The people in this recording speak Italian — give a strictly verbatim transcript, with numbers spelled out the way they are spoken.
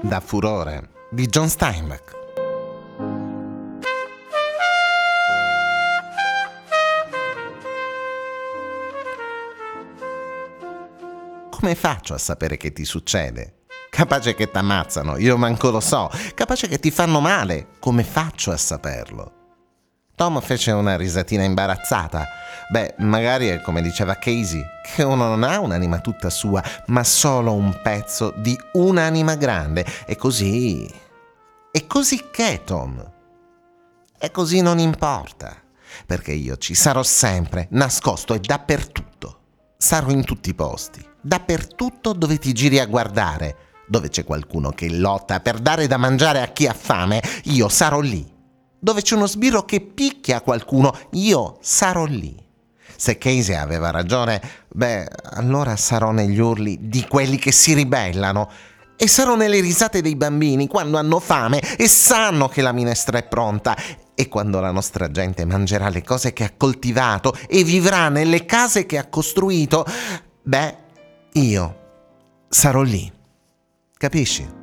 da Furore di John Steinbeck. Come faccio a sapere che ti succede? Capace che t'ammazzano, io manco lo so. Capace che ti fanno male, come faccio a saperlo? Tom fece una risatina imbarazzata. Beh, magari è come diceva Casey, che uno non ha un'anima tutta sua, ma solo un pezzo di un'anima grande. E così... E così che, Tom? E così non importa, perché io ci sarò sempre, nascosto e dappertutto. Sarò in tutti i posti, dappertutto dove ti giri a guardare. Dove c'è qualcuno che lotta per dare da mangiare a chi ha fame, io sarò lì. Dove c'è uno sbirro che picchia qualcuno, io sarò lì. Se Casey aveva ragione, beh, allora sarò negli urli di quelli che si ribellano e sarò nelle risate dei bambini quando hanno fame e sanno che la minestra è pronta, e quando la nostra gente mangerà le cose che ha coltivato e vivrà nelle case che ha costruito, beh, io sarò lì. Capisci?